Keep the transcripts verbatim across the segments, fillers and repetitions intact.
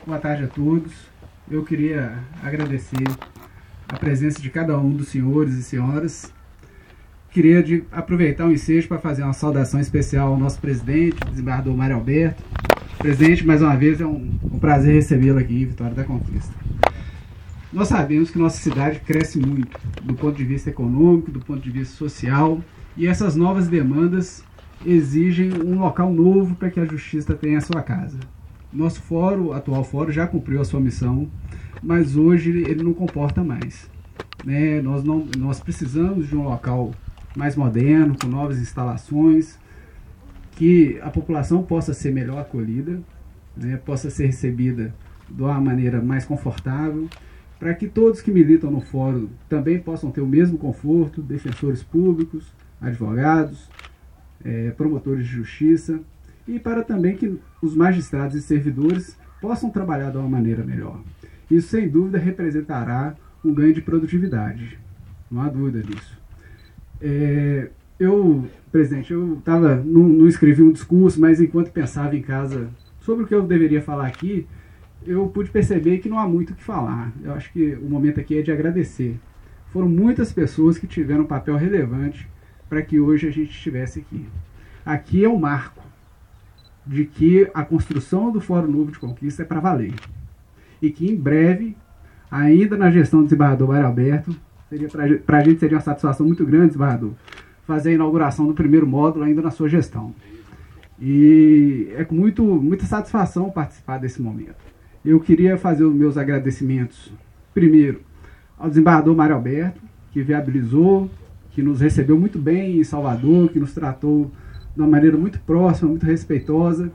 boa tarde a todos. Eu queria agradecer a presença de cada um dos senhores e senhoras. Queria de, aproveitar o ensejo para fazer uma saudação especial ao nosso presidente, o desembargador Mário Alberto. Presidente, mais uma vez, é um, um prazer recebê-lo aqui em Vitória da Conquista. Nós sabemos que nossa cidade cresce muito, do ponto de vista econômico, do ponto de vista social, e essas novas demandas exigem um local novo para que a Justiça tenha a sua casa. Nosso fórum, o atual fórum, já cumpriu a sua missão, mas hoje ele não comporta mais. Né? Nós, não, nós precisamos de um local mais moderno, com novas instalações, que a população possa ser melhor acolhida, né? Possa ser recebida de uma maneira mais confortável, para que todos que militam no fórum também possam ter o mesmo conforto, defensores públicos, advogados, é, promotores de justiça, e para também que os magistrados e servidores possam trabalhar de uma maneira melhor. Isso, sem dúvida, representará um ganho de produtividade. Não há dúvida disso. É, eu, presidente, eu tava, não, não escrevi um discurso, mas enquanto pensava em casa sobre o que eu deveria falar aqui, eu pude perceber que não há muito o que falar. Eu acho que o momento aqui é de agradecer. Foram muitas pessoas que tiveram um papel relevante para que hoje a gente estivesse aqui. Aqui é um marco de que a construção do Fórum Novo de Conquista é para valer. E que em breve, ainda na gestão do desembargador Mário Alberto, para a gente seria uma satisfação muito grande, desembargador, fazer a inauguração do primeiro módulo ainda na sua gestão. E é com muito, muita satisfação participar desse momento. Eu queria fazer os meus agradecimentos, primeiro, ao desembargador Mário Alberto, que viabilizou, que nos recebeu muito bem em Salvador, que nos tratou de uma maneira muito próxima, muito respeitosa,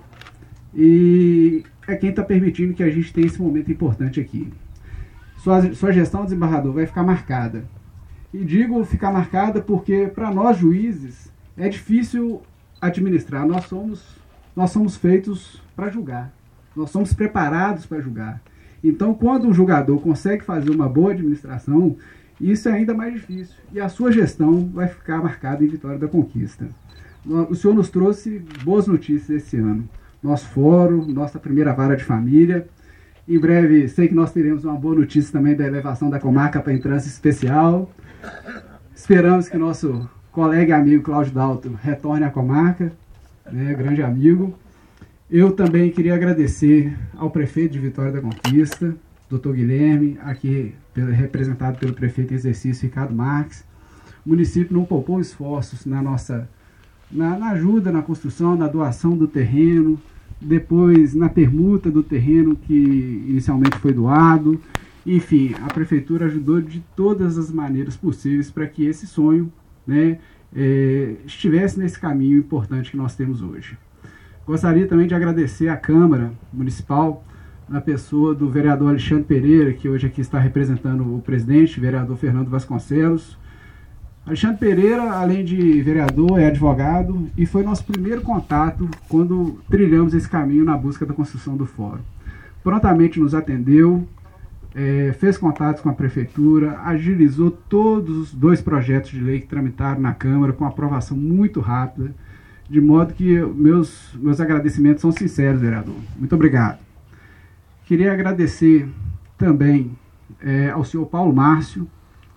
e é quem está permitindo que a gente tenha esse momento importante aqui. Sua, sua gestão, desembargador, vai ficar marcada. E digo ficar marcada porque, para nós juízes, é difícil administrar. Nós somos, nós somos feitos para julgar. Nós somos preparados para julgar. Então, quando um julgador consegue fazer uma boa administração, isso é ainda mais difícil. E a sua gestão vai ficar marcada em Vitória da Conquista. O senhor nos trouxe boas notícias esse ano. Nosso fórum, nossa primeira vara de família. Em breve, sei que nós teremos uma boa notícia também da elevação da comarca para entrância especial. Esperamos que nosso colega e amigo Cláudio Dalto retorne à comarca, né, grande amigo. Eu também queria agradecer ao prefeito de Vitória da Conquista, doutor Guilherme, aqui representado pelo prefeito em exercício Ricardo Marques. O município não poupou esforços na nossa na, na ajuda, na construção, na doação do terreno, depois na permuta do terreno que inicialmente foi doado. Enfim, a prefeitura ajudou de todas as maneiras possíveis para que esse sonho, né, é, estivesse nesse caminho importante que nós temos hoje. Gostaria também de agradecer à Câmara Municipal, na pessoa do vereador Alexandre Pereira, que hoje aqui está representando o presidente, vereador Fernando Vasconcelos. Alexandre Pereira, além de vereador, é advogado e foi nosso primeiro contato quando trilhamos esse caminho na busca da construção do fórum. Prontamente nos atendeu, é, fez contatos com a prefeitura, agilizou todos os dois projetos de lei que tramitaram na Câmara com aprovação muito rápida, de modo que meus, meus agradecimentos são sinceros, vereador. Muito obrigado. Queria agradecer também é, ao senhor Paulo Márcio,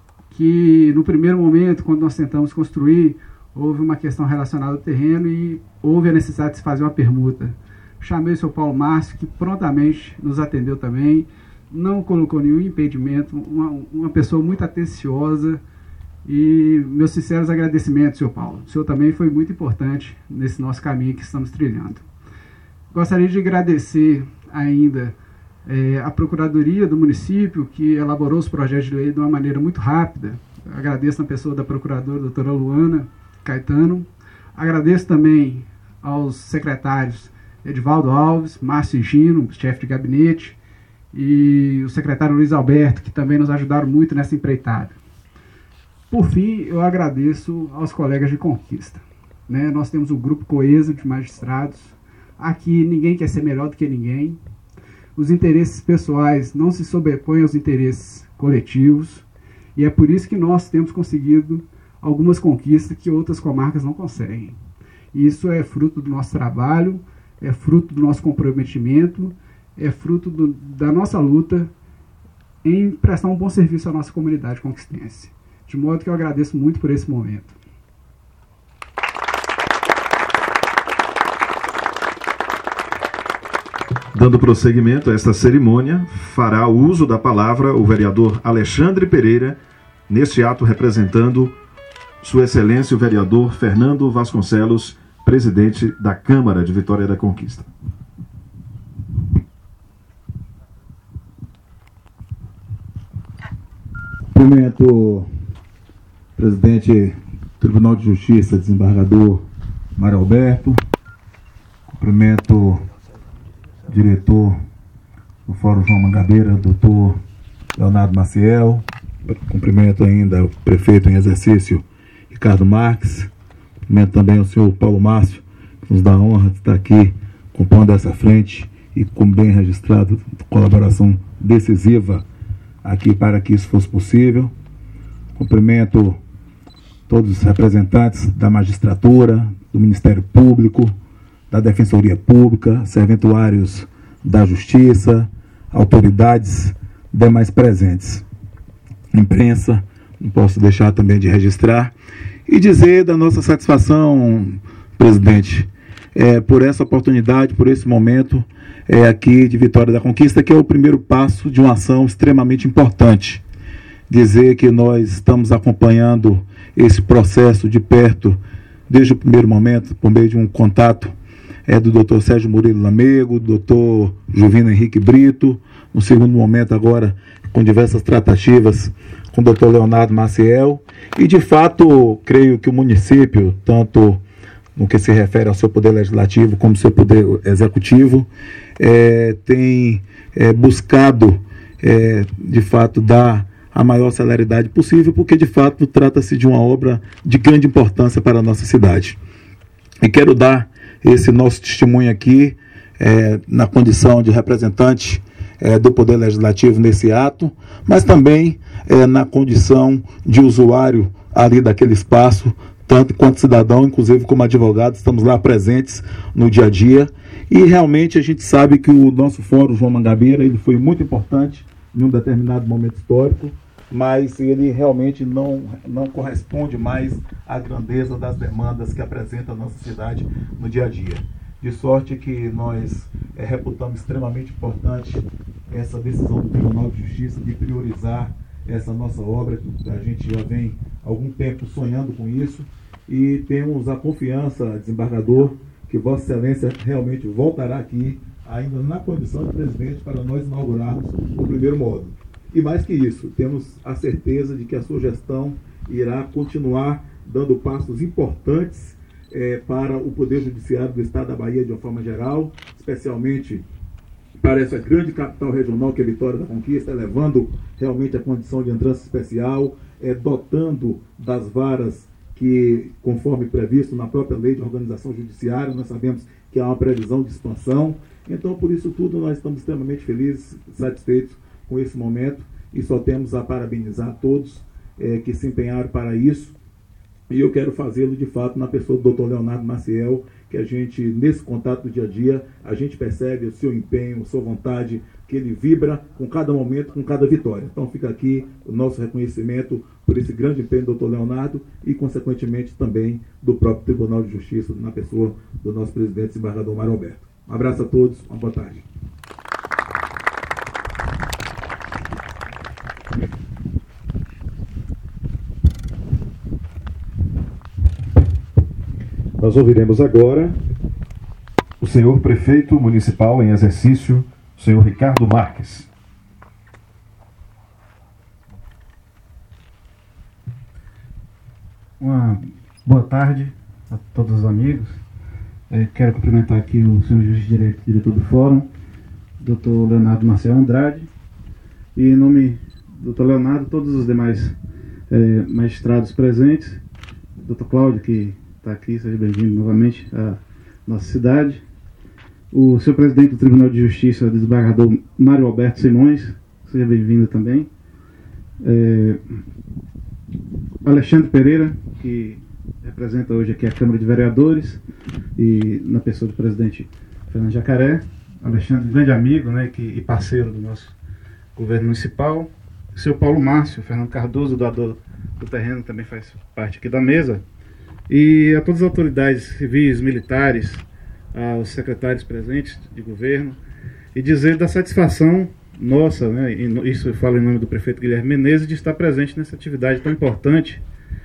que no primeiro momento, quando nós tentamos construir, houve uma questão relacionada ao terreno e houve a necessidade de se fazer uma permuta. Chamei o senhor Paulo Márcio, que prontamente nos atendeu também, não colocou nenhum impedimento, uma, uma pessoa muito atenciosa, e meus sinceros agradecimentos, senhor Paulo. O senhor também foi muito importante nesse nosso caminho que estamos trilhando. Gostaria de agradecer ainda É, a Procuradoria do município, que elaborou os projetos de lei de uma maneira muito rápida. Agradeço na pessoa da Procuradora, doutora Luana Caetano. Agradeço também aos secretários Edivaldo Alves, Márcio Gino, chefe de gabinete, e o secretário Luiz Alberto, que também nos ajudaram muito nessa empreitada. Por fim, eu agradeço aos colegas de Conquista. Né? Nós temos um grupo coeso de magistrados. Aqui ninguém quer ser melhor do que ninguém. Os interesses pessoais não se sobrepõem aos interesses coletivos, e é por isso que nós temos conseguido algumas conquistas que outras comarcas não conseguem. Isso é fruto do nosso trabalho, é fruto do nosso comprometimento, é fruto do, da nossa luta em prestar um bom serviço à nossa comunidade conquistense. De modo que eu agradeço muito por esse momento. Dando prosseguimento a esta cerimônia, fará uso da palavra o vereador Alexandre Pereira, neste ato representando Sua Excelência o vereador Fernando Vasconcelos, presidente da Câmara de Vitória da Conquista. Cumprimento o presidente do Tribunal de Justiça, desembargador Mário Alberto. Cumprimento o diretor do Fórum João Mangabeira, doutor Leonardo Maciel. Cumprimento ainda o prefeito em exercício, Ricardo Marques. Cumprimento também o senhor Paulo Márcio, que nos dá a honra de estar aqui compondo essa frente e, como bem registrado, colaboração decisiva aqui para que isso fosse possível. Cumprimento todos os representantes da magistratura, do Ministério Público, da Defensoria Pública, serventuários da Justiça, autoridades demais presentes. Imprensa, não posso deixar também de registrar e dizer da nossa satisfação, presidente, é, por essa oportunidade, por esse momento é, aqui de Vitória da Conquista, que é o primeiro passo de uma ação extremamente importante. Dizer que nós estamos acompanhando esse processo de perto desde o primeiro momento, por meio de um contato é, do doutor Sérgio Murilo Lamego, do doutor Juvino Henrique Brito, no segundo momento agora com diversas tratativas com o doutor Leonardo Maciel, e de fato creio que o município, tanto no que se refere ao seu poder legislativo como ao seu poder executivo, é, tem é, buscado é, de fato dar a maior celeridade possível, porque de fato trata-se de uma obra de grande importância para a nossa cidade. E quero dar esse nosso testemunho aqui, é, na condição de representante é, do Poder Legislativo nesse ato, mas também é, na condição de usuário ali daquele espaço, tanto quanto cidadão, inclusive como advogado, estamos lá presentes no dia a dia, e realmente a gente sabe que o nosso Fórum João Mangabeira ele foi muito importante em um determinado momento histórico, mas ele realmente não, não corresponde mais à grandeza das demandas que apresenta a nossa cidade no dia a dia. De sorte que nós é, reputamos extremamente importante essa decisão do Tribunal de Justiça de priorizar essa nossa obra, que a gente já vem há algum tempo sonhando com isso, e temos a confiança, desembargador, que Vossa Excelência realmente voltará aqui, ainda na condição de presidente, para nós inaugurarmos o primeiro módulo. E mais que isso, temos a certeza de que a sua gestão irá continuar dando passos importantes é, para o Poder Judiciário do Estado da Bahia de uma forma geral, especialmente para essa grande capital regional que é Vitória da Conquista, elevando realmente a condição de entrança especial, é, dotando das varas que, conforme previsto na própria lei de organização judiciária, nós sabemos que há uma previsão de expansão. Então, por isso tudo, nós estamos extremamente felizes, satisfeitos com esse momento, e só temos a parabenizar a todos é, que se empenharam para isso, e eu quero fazê-lo de fato na pessoa do doutor Leonardo Maciel, que a gente, nesse contato do dia a dia, a gente percebe o seu empenho, a sua vontade, que ele vibra com cada momento, com cada vitória. Então fica aqui o nosso reconhecimento por esse grande empenho do doutor Leonardo e, consequentemente, também do próprio Tribunal de Justiça, na pessoa do nosso presidente, desembargador Mário Alberto. Um abraço a todos, uma boa tarde. Nós ouviremos agora o senhor prefeito municipal em exercício, o senhor Ricardo Marques. Uma boa tarde a todos os amigos. É, quero cumprimentar aqui o senhor juiz de direito, diretor do Fórum, doutor Leonardo Marcel Andrade, e em nome do doutor Leonardo, todos os demais é, magistrados presentes, doutor Cláudio, que está aqui, seja bem-vindo novamente à nossa cidade, o senhor presidente do Tribunal de Justiça, desembargador Mário Alberto Simões, seja bem-vindo também, é, Alexandre Pereira, que representa hoje aqui a Câmara de Vereadores, e na pessoa do presidente Fernando Jacaré, Alexandre, grande amigo, né, que, e parceiro do nosso governo municipal. O senhor Paulo Márcio, Fernando Cardoso, doador do terreno, também faz parte aqui da mesa. E a todas as autoridades civis, militares, aos secretários presentes de governo, e dizer da satisfação nossa, né, e isso eu falo em nome do prefeito Guilherme Menezes, de estar presente nessa atividade tão importante,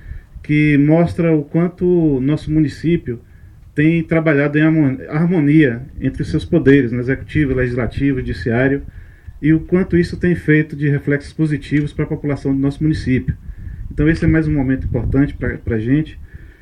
que mostra o quanto o nosso município tem trabalhado em harmonia entre os seus poderes, no executivo, legislativo, judiciário, e o quanto isso tem feito de reflexos positivos para a população do nosso município. Então esse é mais um momento importante para a gente.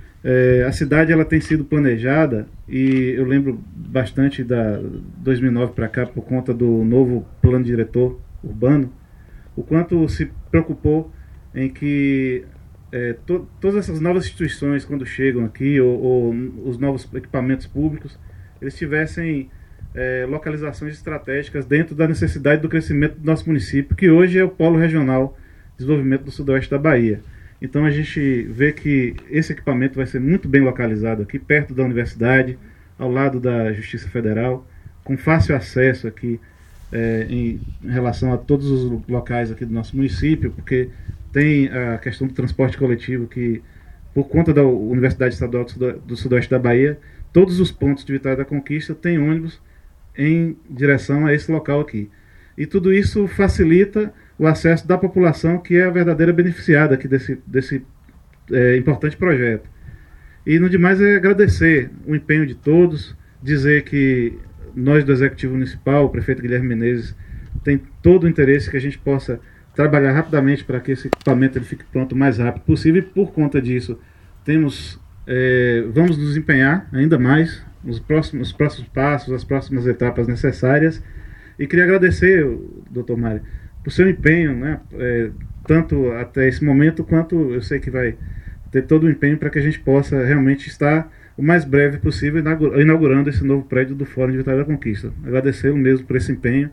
É, a cidade ela tem sido planejada, e eu lembro bastante da dois mil e nove para cá, por conta do novo plano diretor urbano, o quanto se preocupou em que é, to, todas essas novas instituições, quando chegam aqui, ou, ou os novos equipamentos públicos, eles tivessem é, localizações estratégicas dentro da necessidade do crescimento do nosso município, que hoje é o polo regional de desenvolvimento do sudoeste da Bahia. Então a gente vê que esse equipamento vai ser muito bem localizado aqui, perto da universidade, ao lado da Justiça Federal, com fácil acesso aqui é, em, em relação a todos os locais aqui do nosso município, porque tem a questão do transporte coletivo que, por conta da Universidade Estadual do Sudoeste da Bahia, todos os pontos de Vitória da Conquista têm ônibus em direção a esse local aqui. E tudo isso facilita o acesso da população, que é a verdadeira beneficiada aqui desse, desse é, importante projeto. E no demais é agradecer o empenho de todos, dizer que nós do Executivo Municipal, o prefeito Guilherme Menezes, tem todo o interesse que a gente possa trabalhar rapidamente para que esse equipamento ele fique pronto o mais rápido possível, e por conta disso temos, é, vamos nos empenhar ainda mais nos próximos, nos próximos passos, as próximas etapas necessárias. E queria agradecer, doutor Mário, por seu empenho, né, é, tanto até esse momento, quanto eu sei que vai ter todo o empenho para que a gente possa realmente estar o mais breve possível inaugurando esse novo prédio do Fórum de Vitória da Conquista. Agradecê-lo mesmo por esse empenho.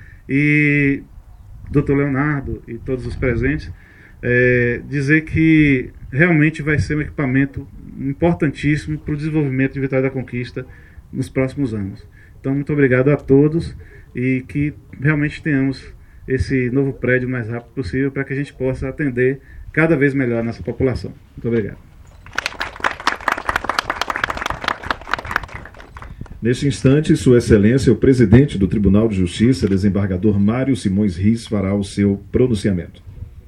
E doutor Leonardo e todos os presentes, é, dizer que realmente vai ser um equipamento importantíssimo para o desenvolvimento de Vitória da Conquista nos próximos anos. Então, muito obrigado a todos, e que realmente tenhamos esse novo prédio o mais rápido possível para que a gente possa atender cada vez melhor a nossa população. Muito obrigado. Neste instante, Sua Excelência, o presidente do Tribunal de Justiça, desembargador Mário Simões Riz, fará o seu pronunciamento.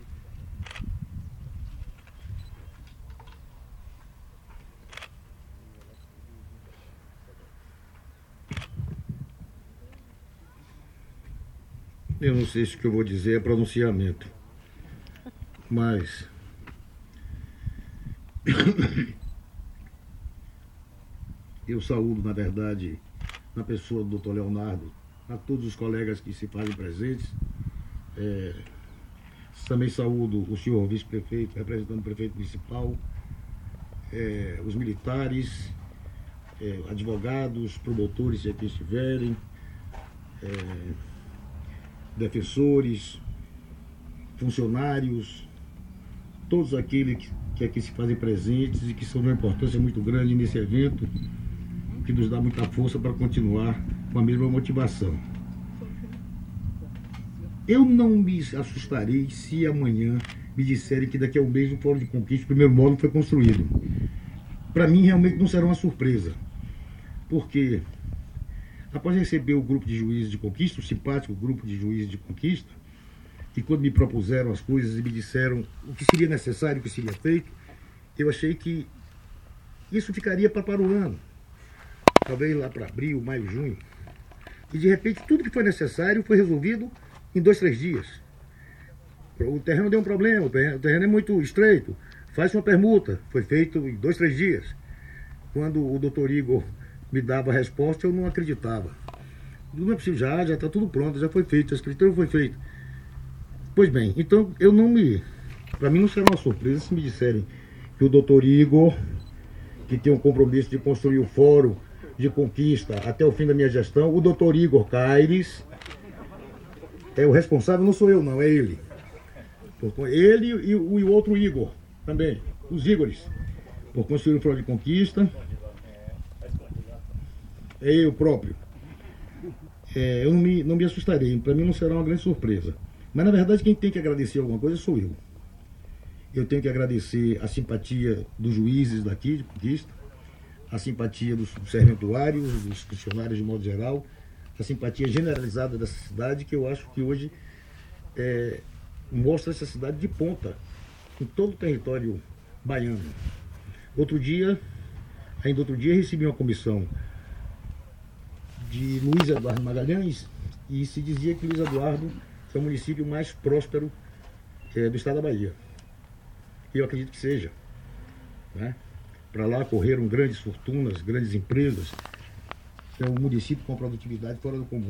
Eu não sei se o que eu vou dizer é pronunciamento, mas eu saúdo, na verdade, na pessoa do doutor Leonardo, a todos os colegas que se fazem presentes. É, também saúdo o senhor vice-prefeito, representando o prefeito municipal, é, os militares, é, advogados, promotores, se aqui estiverem, é, defensores, funcionários, todos aqueles que, que aqui se fazem presentes e que são de uma importância muito grande nesse evento, que nos dá muita força para continuar com a mesma motivação. Eu não me assustarei se amanhã me disserem que daqui a um mês o Fórum de Conquista, o primeiro módulo foi construído. Para mim, realmente não será uma surpresa, porque após receber o grupo de juízes de Conquista, o simpático grupo de juízes de Conquista, e quando me propuseram as coisas e me disseram o que seria necessário, o que seria feito, eu achei que isso ficaria para, para o ano, talvez lá para abril, maio, junho. E de repente tudo que foi necessário foi resolvido em dois, três dias. O terreno deu um problema, o terreno é muito estreito, faz uma permuta, foi feito em dois, três dias. Quando o doutor Igor me dava a resposta, eu não acreditava. Não é possível, já, já está tudo pronto, já foi feito, a escritura foi feita. Pois bem, então eu não me... Para mim não será uma surpresa se me disserem que o doutor Igor, que tem um compromisso de construir o Fórum de Conquista até o fim da minha gestão, o doutor Igor Caires é o responsável, não sou eu não, é ele. Ele e o, e o outro Igor também, os Igores, por construir o Fórum de Conquista. É eu próprio. é, eu não me, não me assustarei, para mim não será uma grande surpresa. Mas na verdade quem tem que agradecer alguma coisa sou eu. Eu tenho que agradecer a simpatia dos juízes daqui de Conquista, a simpatia dos serventuários, dos funcionários de modo geral, a simpatia generalizada dessa cidade, que eu acho que hoje é, mostra essa cidade de ponta em todo o território baiano. Outro dia, ainda outro dia, recebi uma comissão de Luiz Eduardo Magalhães e se dizia que Luiz Eduardo é o município mais próspero é, do estado da Bahia. E eu acredito que seja, né? Para lá correram grandes fortunas, grandes empresas. É um município com produtividade fora do comum.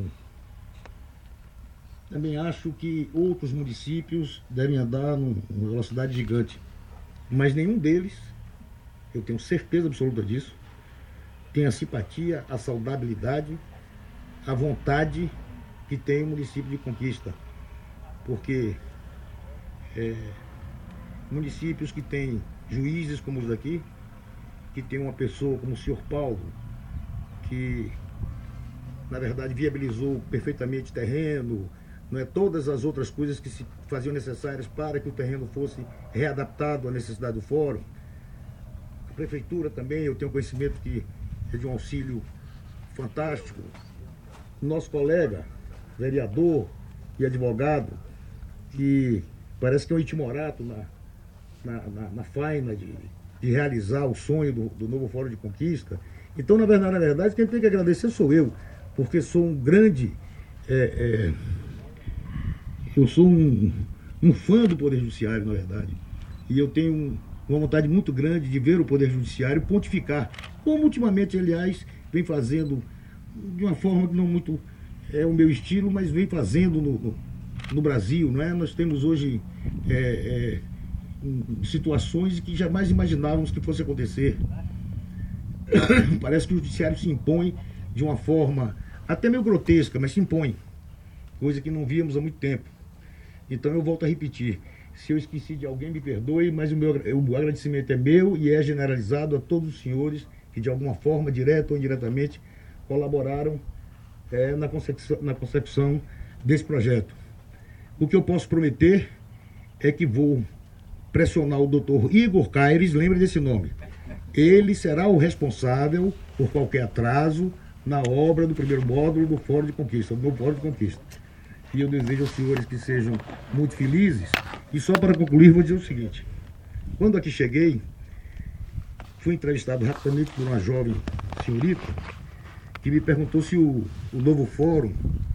Também acho que outros municípios devem andar numa velocidade gigante, mas nenhum deles, eu tenho certeza absoluta disso, tem a simpatia, a saudabilidade, a vontade que tem o município de Conquista. Porque é, municípios que têm juízes como os daqui, que tem uma pessoa como o senhor Paulo, que na verdade viabilizou perfeitamente terreno, não é, todas as outras coisas que se faziam necessárias para que o terreno fosse readaptado à necessidade do fórum. A prefeitura também, eu tenho conhecimento que é de um auxílio fantástico. Nosso colega, vereador e advogado, que parece que é um itimorato na, na, na, na faina de, de realizar o sonho do, do novo Fórum de Conquista. Então, na verdade, na verdade, quem tem que agradecer sou eu, porque sou um grande... É, é, eu sou um, um fã do Poder Judiciário, na verdade. E eu tenho uma vontade muito grande de ver o Poder Judiciário pontificar, como ultimamente, aliás, vem fazendo de uma forma que não muito é o meu estilo, mas vem fazendo no, no, no Brasil, não é? Nós temos hoje é, é, situações que jamais imaginávamos que fosse acontecer. Parece que o Judiciário se impõe de uma forma até meio grotesca, mas se impõe, coisa que não víamos há muito tempo. Então eu volto a repetir, se eu esqueci de alguém, me perdoe, mas o, meu, o agradecimento é meu e é generalizado a todos os senhores que de alguma forma, direta ou indiretamente, colaboraram é, na, concepção, na concepção desse projeto. O que eu posso prometer é que vou pressionar o doutor Igor Caires, lembre desse nome. Ele será o responsável por qualquer atraso na obra do primeiro módulo do Fórum de Conquista, do novo Fórum de Conquista. E eu desejo aos senhores que sejam muito felizes. E só para concluir, vou dizer o seguinte. Quando aqui cheguei, fui entrevistado rapidamente por uma jovem senhorita que me perguntou se o, o novo fórum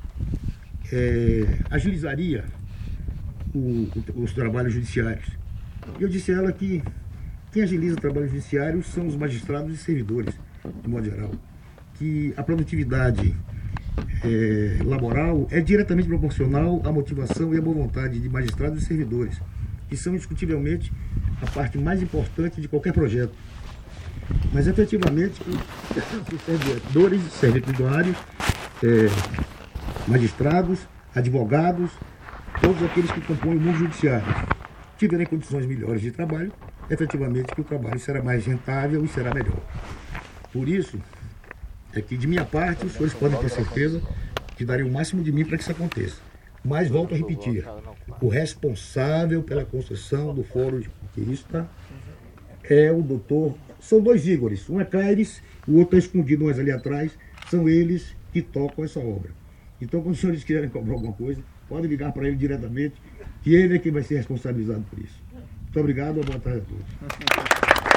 é, agilizaria o, o, os trabalhos judiciários. Eu disse a ela que quem agiliza o trabalho judiciário são os magistrados e servidores, de modo geral. Que a produtividade é, laboral é diretamente proporcional à motivação e à boa vontade de magistrados e servidores, que são indiscutivelmente a parte mais importante de qualquer projeto. Mas efetivamente os servidores, servidores, é, magistrados, advogados, todos aqueles que compõem o mundo judiciário, tiverem condições melhores de trabalho, efetivamente que o trabalho será mais rentável e será melhor. Por isso, é que de minha parte, os senhores podem ter certeza que darei o máximo de mim para que isso aconteça. Mas volto a repetir, o responsável pela construção do Fórum de Conquista é o doutor... São dois Igores, um é Caires, o outro está escondido mais ali atrás, são eles que tocam essa obra. Então, quando os senhores quiserem cobrar alguma coisa, podem ligar para ele diretamente, que ele é quem vai ser responsabilizado por isso. Muito obrigado, boa tarde a todos.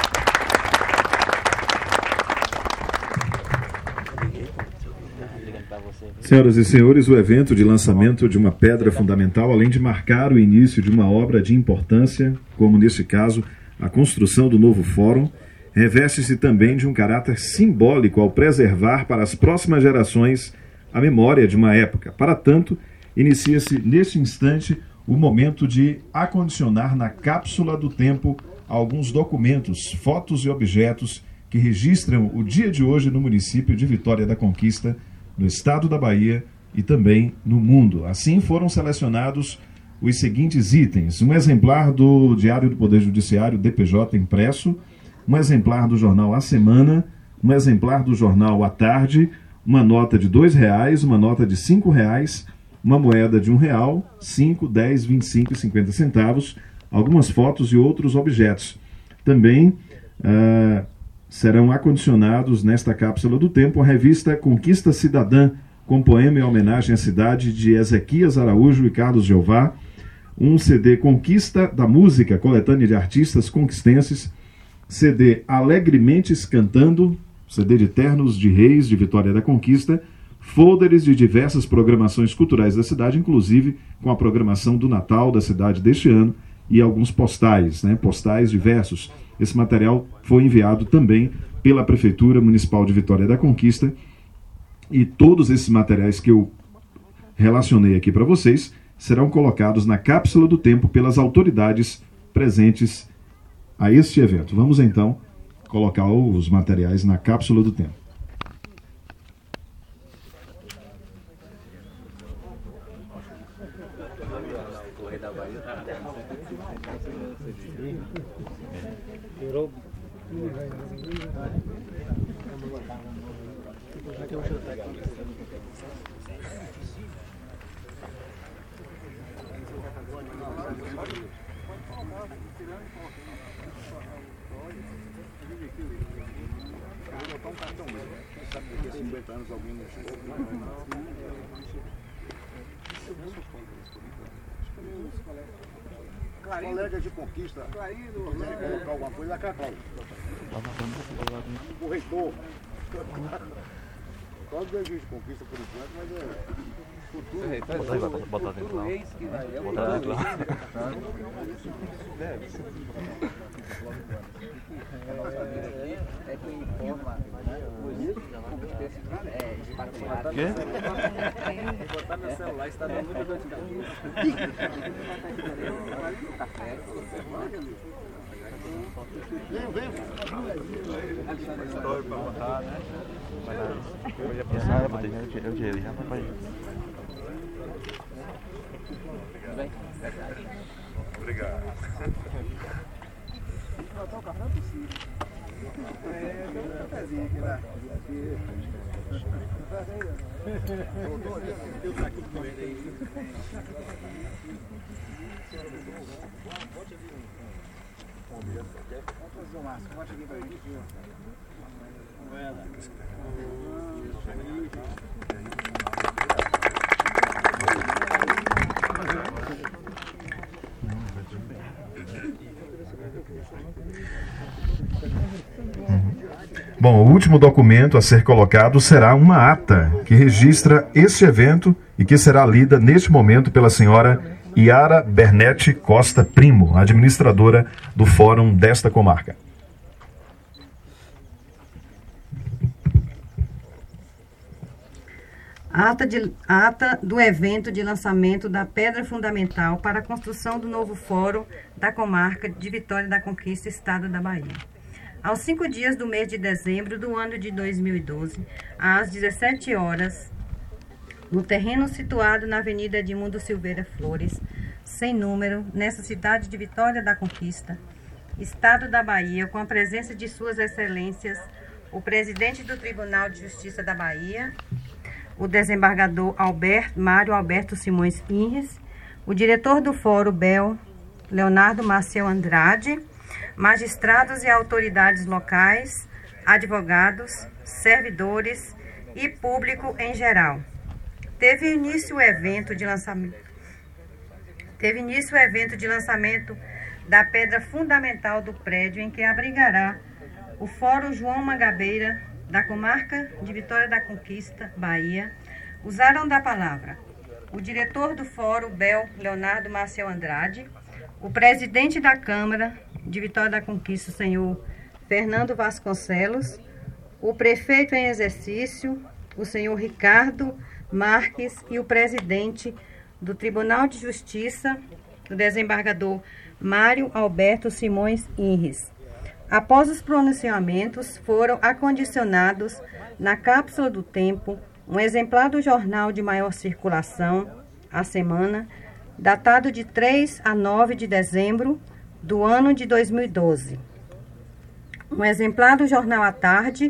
Senhoras e senhores, o evento de lançamento de uma pedra fundamental, além de marcar o início de uma obra de importância, como neste caso a construção do novo fórum, reveste-se também de um caráter simbólico ao preservar para as próximas gerações a memória de uma época. Para tanto, inicia-se neste instante o momento de acondicionar na cápsula do tempo alguns documentos, fotos e objetos que registram o dia de hoje no município de Vitória da Conquista, no estado da Bahia e também no mundo. Assim foram selecionados os seguintes itens: um exemplar do Diário do Poder Judiciário, D P J, impresso, um exemplar do jornal A Semana, um exemplar do jornal A Tarde, uma nota de dois reais, uma nota de cinco reais, uma moeda de um real, cinco, dez, vinte e cinco e cinquenta centavos, algumas fotos e outros objetos. Também ah, serão acondicionados nesta cápsula do tempo a revista Conquista Cidadã, com poema em homenagem à cidade de Ezequias Araújo e Carlos Jeová, um C D Conquista da Música, coletânea de artistas conquistenses, C D Alegremente Cantando, C D de Ternos de Reis de Vitória da Conquista, folders de diversas programações culturais da cidade, inclusive com a programação do Natal da cidade deste ano, e alguns postais, né, postais diversos. Esse material foi enviado também pela Prefeitura Municipal de Vitória da Conquista, e todos esses materiais que eu relacionei aqui para vocês serão colocados na cápsula do tempo pelas autoridades presentes a este evento. Vamos então colocar os materiais na cápsula do tempo. Colega de conquista, quiser colocar alguma coisa, a Cacau. O reitor. Só os dois de conquista por enquanto, mas é. Bota dentro lá. Bota dentro lá. É quem informa o quê? Botar meu celular, está dando muita dor de cabeça. Vem, vem. História para botar, né? Eu ia passar, eu botei o dinheiro já para ir. Obrigado. Botar o café é possível. É, tem um cafezinho aqui lá. Eu tô aqui com ele aí. Vamos fazer o máximo. Bote aqui pra gente. Bom, o último documento a ser colocado será uma ata que registra este evento e que será lida neste momento pela senhora Yara Bernetti Costa Primo, administradora do fórum desta comarca. Ata, de, ata do evento de lançamento da pedra fundamental para a construção do novo fórum da comarca de Vitória da Conquista, Estado da Bahia. Aos cinco dias do mês de dezembro do ano de dois mil e doze, às dezessete horas, no terreno situado na Avenida Edmundo Silveira Flores, sem número, nessa cidade de Vitória da Conquista, Estado da Bahia, com a presença de Suas Excelências, o presidente do Tribunal de Justiça da Bahia, o desembargador Alberto, Mário Alberto Simões Inres, o diretor do Fórum B E L, Leonardo Maciel Andrade, magistrados e autoridades locais, advogados, servidores e público em geral. Teve início o evento de lançamento, teve início o evento de lançamento da pedra fundamental do prédio em que abrigará o Fórum João Mangabeira da comarca de Vitória da Conquista, Bahia. Usaram da palavra o diretor do Fórum B E L, Leonardo Maciel Andrade, o presidente da Câmara de Vitória da Conquista, o senhor Fernando Vasconcelos, o prefeito em exercício, o senhor Ricardo Marques, e o presidente do Tribunal de Justiça, o desembargador Mário Alberto Simões Inres. Após os pronunciamentos, foram acondicionados na cápsula do tempo um exemplar do jornal de maior circulação, A Semana, datado de três a nove de dezembro do ano de dois mil e doze. Um exemplar do jornal à tarde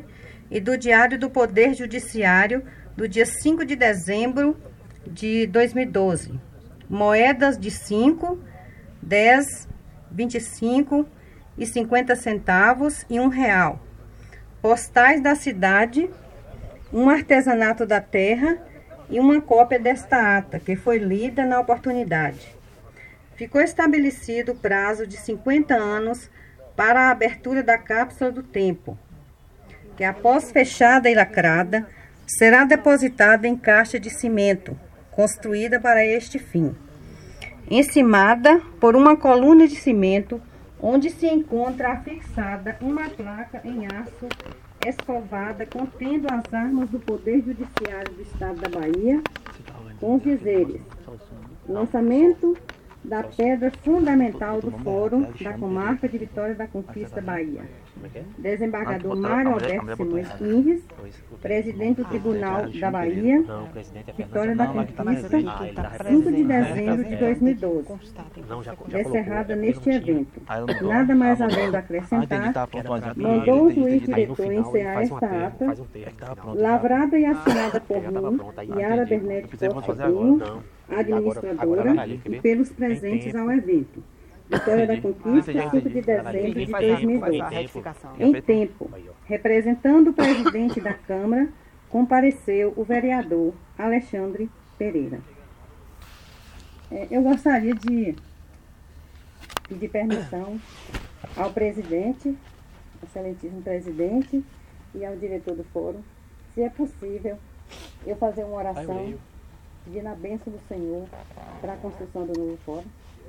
e do Diário do Poder Judiciário do dia cinco de dezembro de dois mil e doze. Moedas de cinco, dez, vinte e cinco e cinquenta centavos e um real. Postais da cidade, um artesanato da terra e uma cópia desta ata, que foi lida na oportunidade. Ficou estabelecido o prazo de cinquenta anos para a abertura da cápsula do tempo, que após fechada e lacrada, será depositada em caixa de cimento, construída para este fim, encimada por uma coluna de cimento, onde se encontra afixada uma placa em aço escovada contendo as armas do Poder Judiciário do Estado da Bahia, com os dizeres: lançamento da pedra fundamental do Fórum da Comarca de Vitória da Conquista, Bahia. Desembargador Mário Alberto Simões Quinges, presidente do Tribunal da Bahia, Vitória da Conquista, cinco de dezembro de dois mil e doze. Descerrada neste evento. Nada mais havendo a acrescentar, mandou o juiz diretor encerrar esta ata, lavrada e assinada por mim, Yara Bernete Costa Bruno, administradora, e pelos presentes ao evento. Vitória da Conquista, cinco de dezembro de dois mil e doze. Em tempo, representando o presidente da Câmara, compareceu o vereador Alexandre Pereira. É, eu gostaria de pedir permissão ao presidente, excelentíssimo presidente, e ao diretor do fórum, se é possível, eu fazer uma oração pedindo a bênção do Senhor para a construção do novo fórum.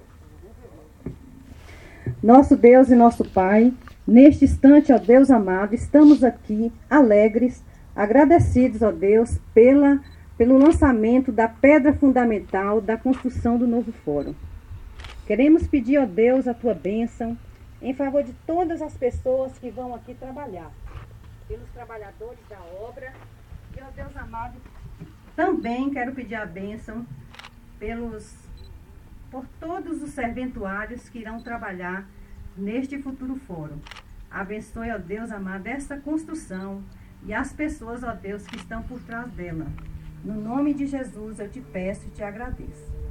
Nosso Deus e nosso Pai, neste instante, ó Deus amado, estamos aqui alegres, agradecidos, ó Deus, pela, pelo lançamento da pedra fundamental da construção do novo fórum. Queremos pedir, ó Deus, a tua bênção em favor de todas as pessoas que vão aqui trabalhar, pelos trabalhadores da obra, e, ó Deus amado, também quero pedir a bênção pelos por todos os serventuários que irão trabalhar neste futuro fórum. Abençoe, ó Deus amado, esta construção e as pessoas, ó Deus, que estão por trás dela. No nome de Jesus eu te peço e te agradeço.